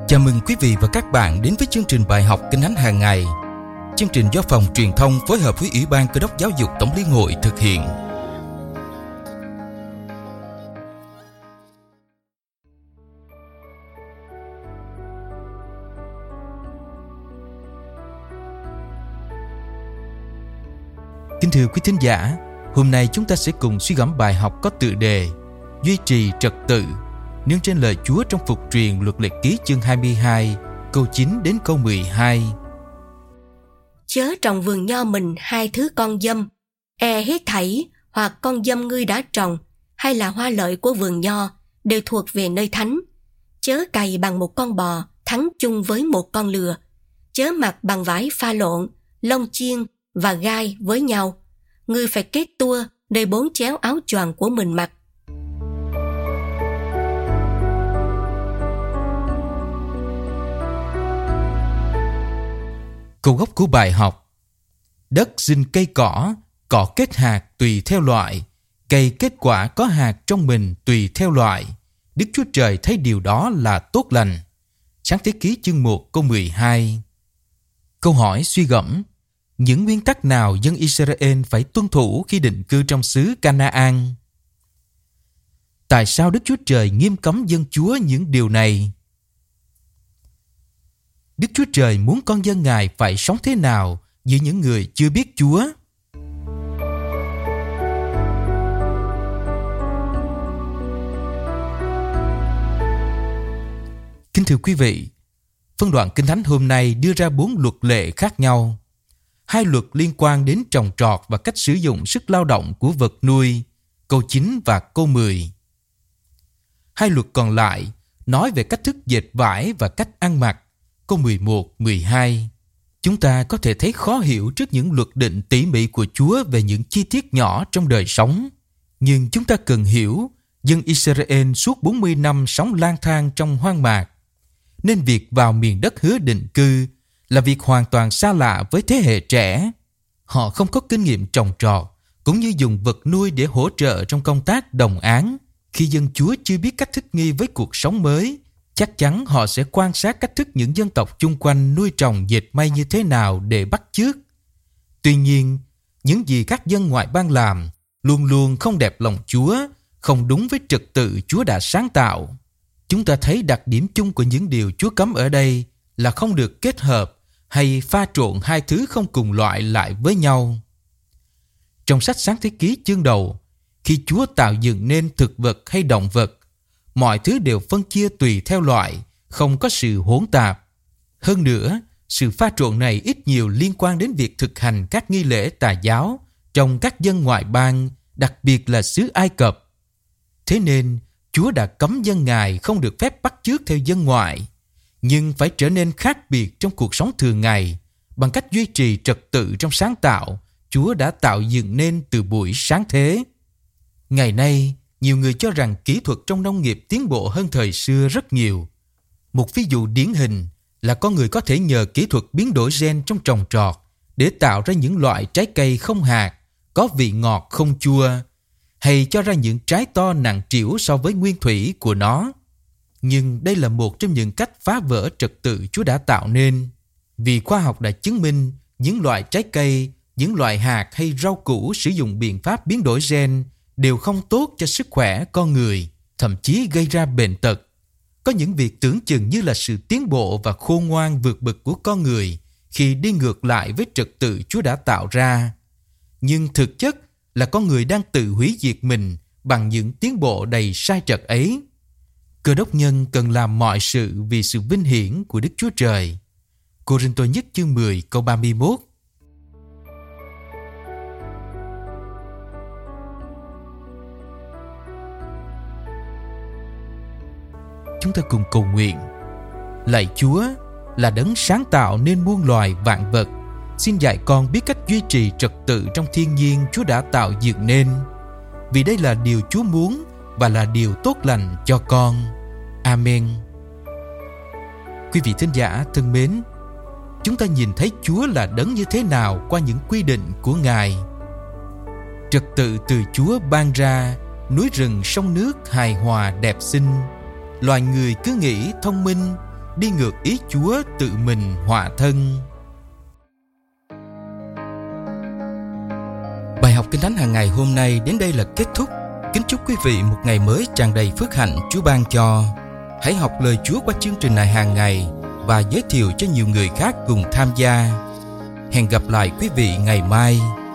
Chào mừng quý vị và các bạn đến với chương trình bài học Kinh Thánh hàng ngày. Chương trình do Phòng Truyền thông phối hợp với Ủy ban Cơ đốc Giáo dục Tổng Liên hội thực hiện. Kính thưa quý thính giả, hôm nay chúng ta sẽ cùng suy gẫm bài học có tựa đề Duy trì trật tự, nương trên lời Chúa trong Phục truyền Luật Lệ Ký chương 22, câu 9 đến câu 12. Chớ trồng vườn nho mình hai thứ con dâm, hết thảy hoặc con dâm ngươi đã trồng, hay là hoa lợi của vườn nho, đều thuộc về nơi thánh. Chớ cày bằng một con bò, thắng chung với một con lừa. Chớ mặc bằng vải pha lộn, lông chiên và gai với nhau. Ngươi phải kết tua nơi 4 chéo áo choàng của mình mặc. Câu gốc của bài học: đất sinh cây cỏ, cỏ kết hạt tùy theo loại, cây kết quả có hạt trong mình tùy theo loại. Đức Chúa Trời thấy điều đó là tốt lành. Sáng thế ký chương 1 câu 12. Câu hỏi suy gẫm: những nguyên tắc nào dân Israel phải tuân thủ khi định cư trong xứ Canaan? Tại sao Đức Chúa Trời nghiêm cấm dân Chúa những điều này? Đức Chúa Trời muốn con dân Ngài phải sống thế nào giữa những người chưa biết Chúa? Kính thưa quý vị, phân đoạn Kinh Thánh hôm nay đưa ra 4 luật lệ khác nhau. 2 luật liên quan đến trồng trọt và cách sử dụng sức lao động của vật nuôi, câu 9 và câu 10. 2 luật còn lại nói về cách thức dệt vải và cách ăn mặc, câu 11, 12. Chúng ta có thể thấy khó hiểu trước những luật định tỉ mỉ của Chúa về những chi tiết nhỏ trong đời sống. Nhưng chúng ta cần hiểu, dân Israel suốt 40 năm sống lang thang trong hoang mạc, nên việc vào miền đất hứa định cư là việc hoàn toàn xa lạ với thế hệ trẻ. Họ không có kinh nghiệm trồng trọt, cũng như dùng vật nuôi để hỗ trợ trong công tác đồng áng. Khi dân Chúa chưa biết cách thích nghi với cuộc sống mới, chắc chắn họ sẽ quan sát cách thức những dân tộc chung quanh nuôi trồng dệt may như thế nào để bắt chước. Tuy nhiên, những gì các dân ngoại bang làm luôn luôn không đẹp lòng Chúa, không đúng với trật tự Chúa đã sáng tạo. Chúng ta thấy đặc điểm chung của những điều Chúa cấm ở đây là không được kết hợp hay pha trộn 2 thứ không cùng loại lại với nhau. Trong sách Sáng thế ký chương đầu, khi Chúa tạo dựng nên thực vật hay động vật, mọi thứ đều phân chia tùy theo loại, không có sự hỗn tạp. Hơn nữa, sự pha trộn này ít nhiều liên quan đến việc thực hành các nghi lễ tà giáo trong các dân ngoại bang, đặc biệt là xứ Ai Cập. Thế nên, Chúa đã cấm dân Ngài không được phép bắt chước theo dân ngoại, nhưng phải trở nên khác biệt trong cuộc sống thường ngày bằng cách duy trì trật tự trong sáng tạo Chúa đã tạo dựng nên từ buổi sáng thế. Ngày nay, nhiều người cho rằng kỹ thuật trong nông nghiệp tiến bộ hơn thời xưa rất nhiều. Một ví dụ điển hình là con người có thể nhờ kỹ thuật biến đổi gen trong trồng trọt để tạo ra những loại trái cây không hạt, có vị ngọt không chua, hay cho ra những trái to nặng trĩu so với nguyên thủy của nó. Nhưng đây là một trong những cách phá vỡ trật tự Chúa đã tạo nên. Vì khoa học đã chứng minh những loại trái cây, những loại hạt hay rau củ sử dụng biện pháp biến đổi gen đều không tốt cho sức khỏe con người, thậm chí gây ra bệnh tật. Có những việc tưởng chừng như là sự tiến bộ và khôn ngoan vượt bậc của con người khi đi ngược lại với trật tự Chúa đã tạo ra. Nhưng thực chất là con người đang tự hủy diệt mình bằng những tiến bộ đầy sai trật ấy. Cơ đốc nhân cần làm mọi sự vì sự vinh hiển của Đức Chúa Trời. Cô-rinh-tô nhất chương 10 câu 31. Chúng ta cùng cầu nguyện. Lạy Chúa, là đấng sáng tạo nên muôn loài vạn vật, xin dạy con biết cách duy trì trật tự trong thiên nhiên Chúa đã tạo dựng nên, vì đây là điều Chúa muốn và là điều tốt lành cho con. Amen. Quý vị thính giả thân mến, chúng ta nhìn thấy Chúa là đấng như thế nào qua những quy định của Ngài. Trật tự từ Chúa ban ra, núi rừng sông nước hài hòa đẹp xinh. Loài người cứ nghĩ thông minh, đi ngược ý Chúa tự mình họa thân. Bài học Kinh Thánh hàng ngày hôm nay đến đây là kết thúc. Kính chúc quý vị một ngày mới tràn đầy phước hạnh Chúa ban cho. Hãy học lời Chúa qua chương trình này hàng ngày và giới thiệu cho nhiều người khác cùng tham gia. Hẹn gặp lại quý vị ngày mai.